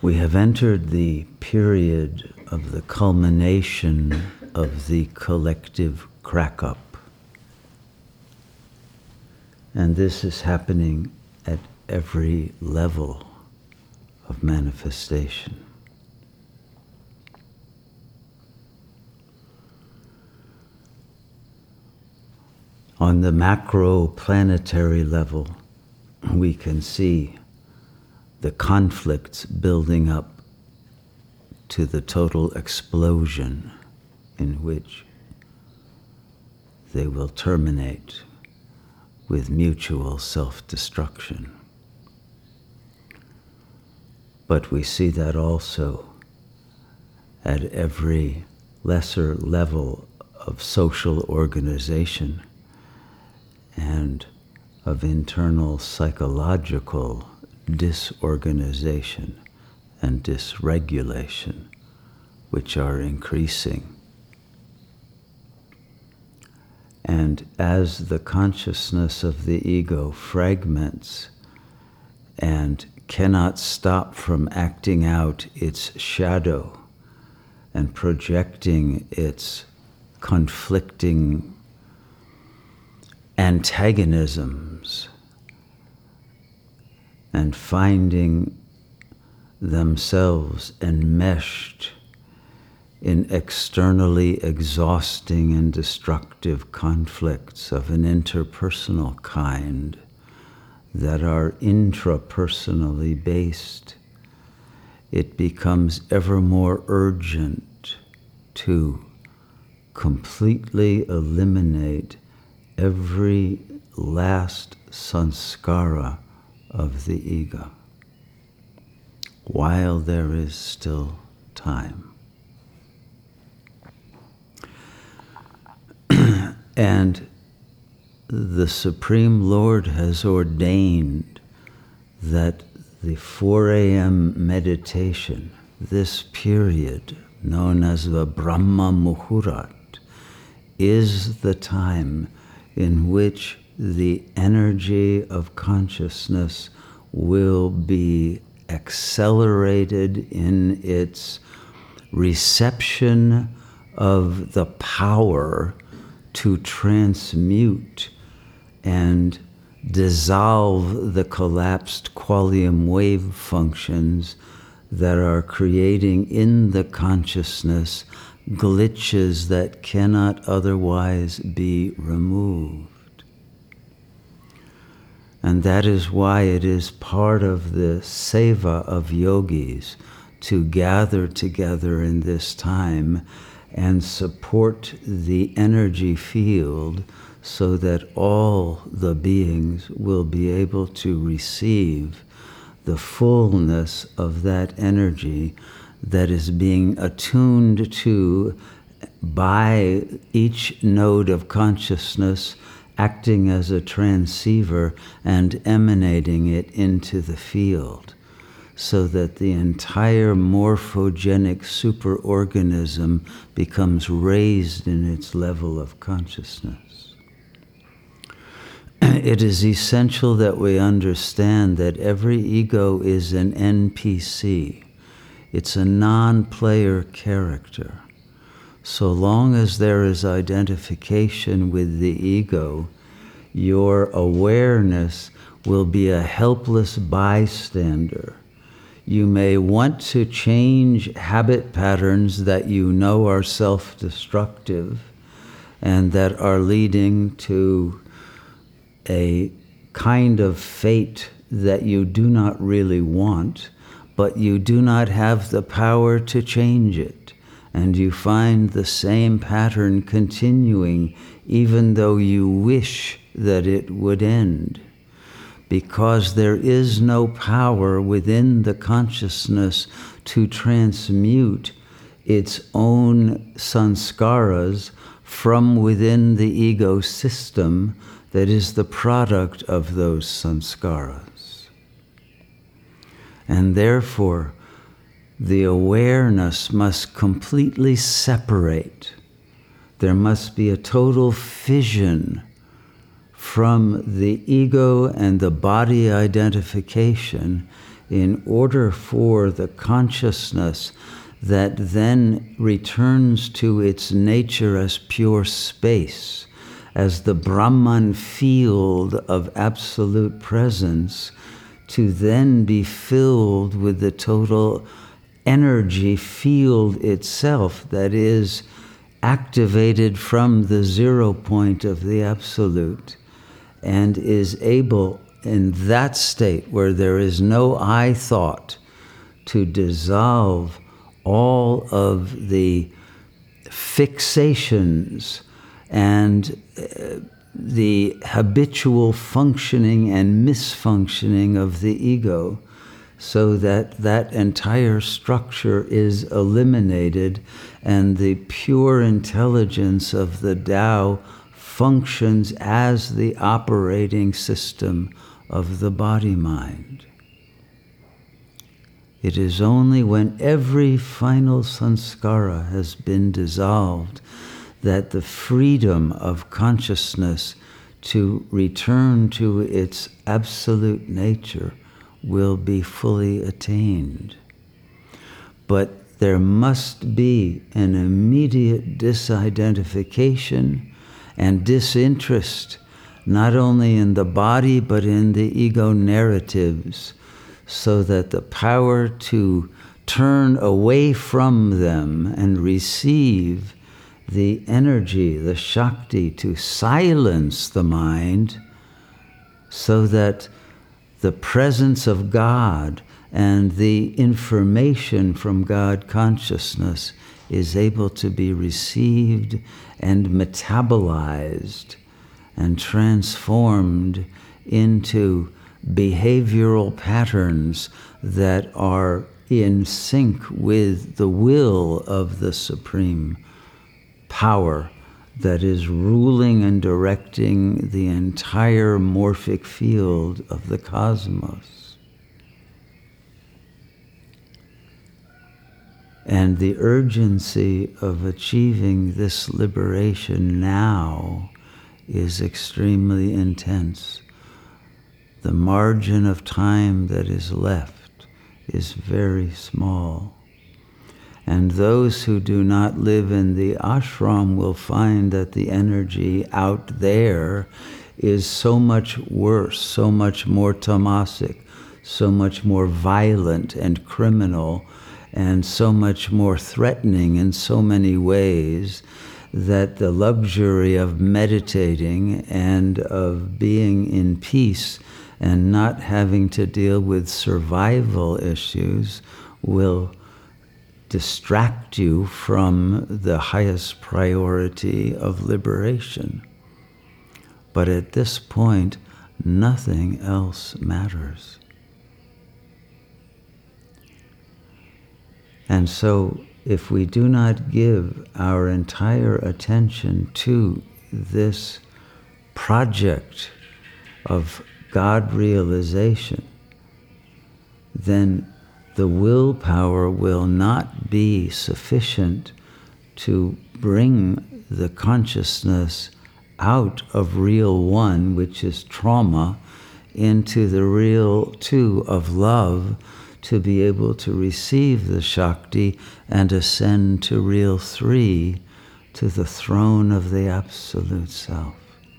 We have entered the period of the culmination of the collective crack-up. And this is happening at every level of manifestation. On the macro-planetary level, we can see the conflicts building up to the total explosion in which they will terminate with mutual self-destruction. But we see that also at every lesser level of social organization and of internal psychological disorganization and dysregulation, which are increasing. And as the consciousness of the ego fragments and cannot stop from acting out its shadow and projecting its conflicting antagonisms and finding themselves enmeshed in externally exhausting and destructive conflicts of an interpersonal kind that are intrapersonally based, it becomes ever more urgent to completely eliminate every last sanskara of the ego while there is still time. And the Supreme Lord has ordained that the 4 a.m. meditation, this period known as the Brahma Muhurat, is the time in which the energy of consciousness will be accelerated in its reception of the power to transmute and dissolve the collapsed quantum wave functions that are creating in the consciousness glitches that cannot otherwise be removed. And that is why it is part of the seva of yogis to gather together in this time and support the energy field so that all the beings will be able to receive the fullness of that energy that is being attuned to by each node of consciousness acting as a transceiver and emanating it into the field, so that the entire morphogenic superorganism becomes raised in its level of consciousness. It is essential that we understand that every ego is an NPC. It's a non-player character. So long as there is identification with the ego, your awareness will be a helpless bystander. You may want to change habit patterns that you know are self-destructive and that are leading to a kind of fate that you do not really want, but you do not have the power to change it. And you find the same pattern continuing even though you wish that it would end. Because there is no power within the consciousness to transmute its own sanskaras from within the ego system that is the product of those sanskaras. And therefore, the awareness must completely separate. There must be a total fission from the ego and the body identification in order for the consciousness that then returns to its nature as pure space, as the Brahman field of absolute presence, to then be filled with the total energy field itself that is activated from the 0 point of the absolute, and is able in that state where there is no I thought to dissolve all of the fixations and the habitual functioning and misfunctioning of the ego, so that that entire structure is eliminated and the pure intelligence of the Tao functions as the operating system of the body-mind. It is only when every final sanskara has been dissolved that the freedom of consciousness to return to its absolute nature will be fully attained. But there must be an immediate disidentification and disinterest, not only in the body but in the ego narratives, so that the power to turn away from them and receive the energy, the Shakti, to silence the mind, so that the presence of God and the information from God consciousness is able to be received and metabolized and transformed into behavioral patterns that are in sync with the will of the Supreme Power that is ruling and directing the entire morphic field of the cosmos. And the urgency of achieving this liberation now is extremely intense. The margin of time that is left is very small. And those who do not live in the ashram will find that the energy out there is so much worse, so much more tamasic, so much more violent and criminal, and so much more threatening in so many ways, that the luxury of meditating and of being in peace and not having to deal with survival issues will distract you from the highest priority of liberation. But at this point, nothing else matters. And so, if we do not give our entire attention to this project of God realization, then the willpower will not be sufficient to bring the consciousness out of real one, which is trauma, into the real two of love, to be able to receive the Shakti and ascend to real three, to the throne of the Absolute Self.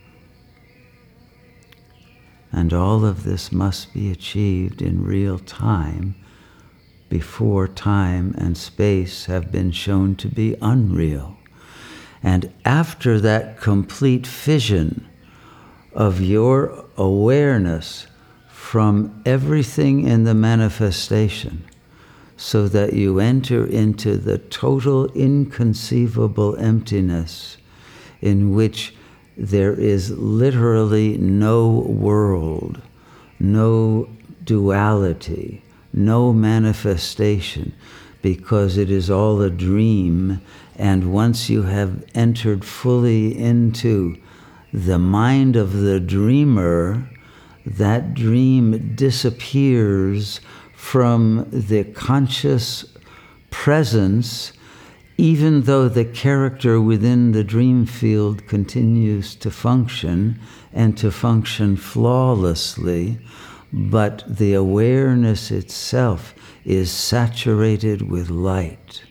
And all of this must be achieved in real time, before time and space have been shown to be unreal. And after that complete fission of your awareness from everything in the manifestation, so that you enter into the total inconceivable emptiness in which there is literally no world, no duality, no manifestation, because it is all a dream. And once you have entered fully into the mind of the dreamer, that dream disappears from the conscious presence, even though the character within the dream field continues to function and to function flawlessly. but the awareness itself is saturated with light.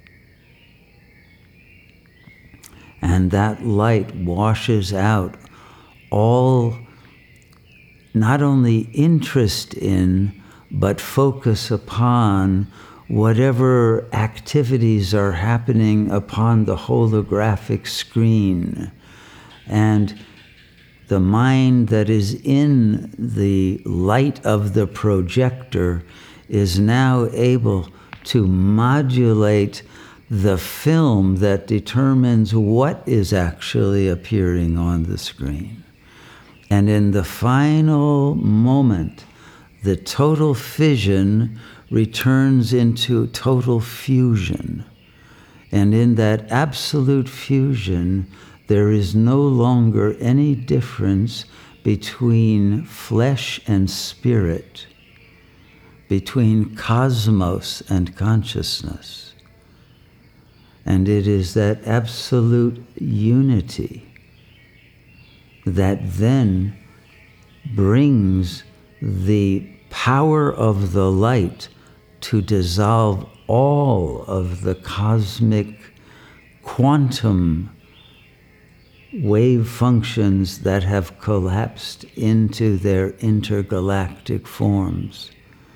And that light washes out all, not only interest in, but focus upon whatever activities are happening upon the holographic screen. And the mind that is in the light of the projector is now able to modulate the film that determines what is actually appearing on the screen. And in the final moment, the total fission returns into total fusion. And in that absolute fusion, there is no longer any difference between flesh and spirit, between cosmos and consciousness. And it is that absolute unity that then brings the power of the light to dissolve all of the cosmic quantum wave functions that have collapsed into their intergalactic forms,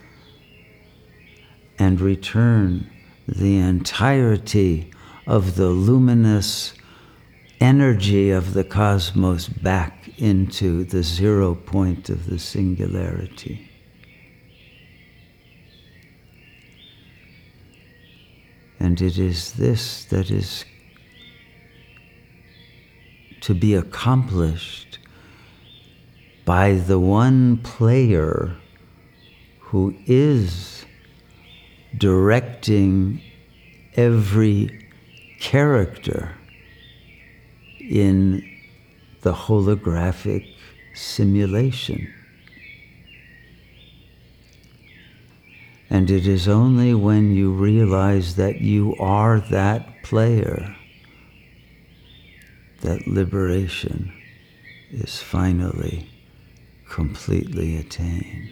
and return the entirety of the luminous energy of the cosmos back into the 0 point of the singularity. And it is this that is to be accomplished by the one player who is directing every character in the holographic simulation. And it is only when you realize that you are that player that liberation is finally completely attained.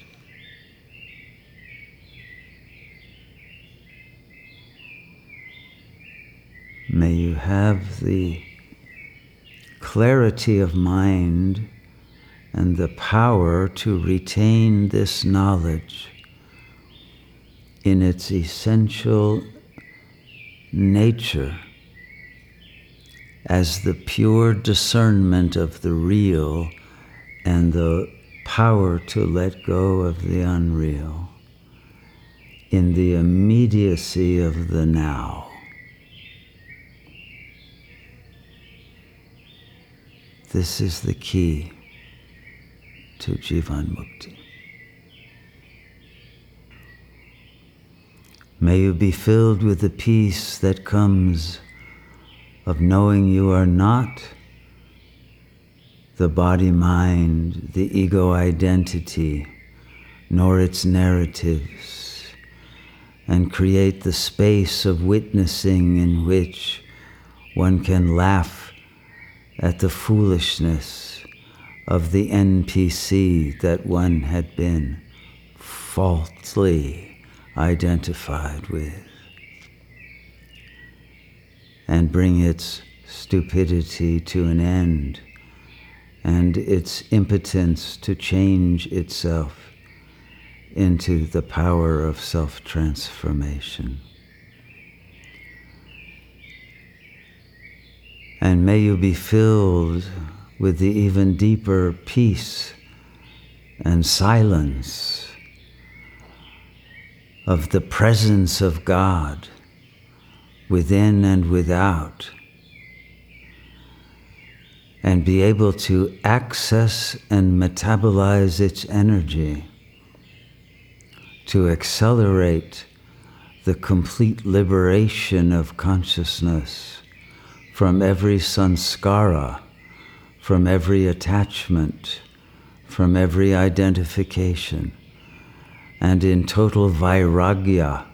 May you have the clarity of mind and the power to retain this knowledge in its essential nature as the pure discernment of the real and the power to let go of the unreal in the immediacy of the now. This is the key to Jivan Mukti. May you be filled with the peace that comes of knowing you are not the body-mind, the ego identity, nor its narratives, and create the space of witnessing in which one can laugh at the foolishness of the NPC that one had been falsely identified with, and bring its stupidity to an end and its impotence to change itself into the power of self-transformation. And may you be filled with the even deeper peace and silence of the presence of God within and without, and be able to access and metabolize its energy to accelerate the complete liberation of consciousness from every sanskara, from every attachment, from every identification, and in total vairagya,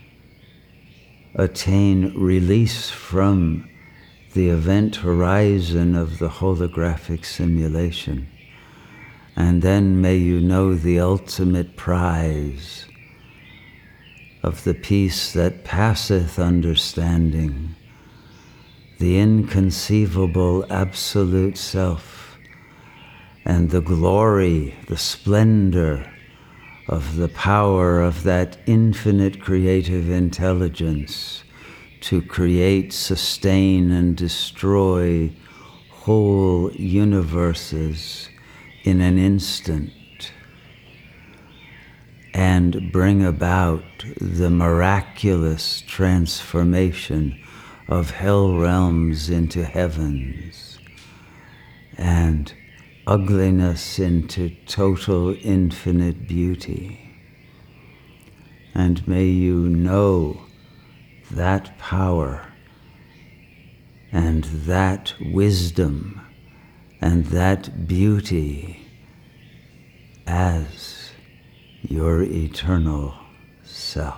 attain release from the event horizon of the holographic simulation, And then may you know the ultimate prize of the peace that passeth understanding, the inconceivable absolute self, and the glory, the splendor of the power of that infinite creative intelligence to create, sustain, and destroy whole universes in an instant, and bring about the miraculous transformation of hell realms into heavens, and ugliness into total infinite beauty. And may you know that power and that wisdom and that beauty as your eternal self.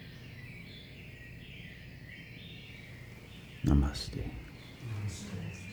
Namaste. Namaste.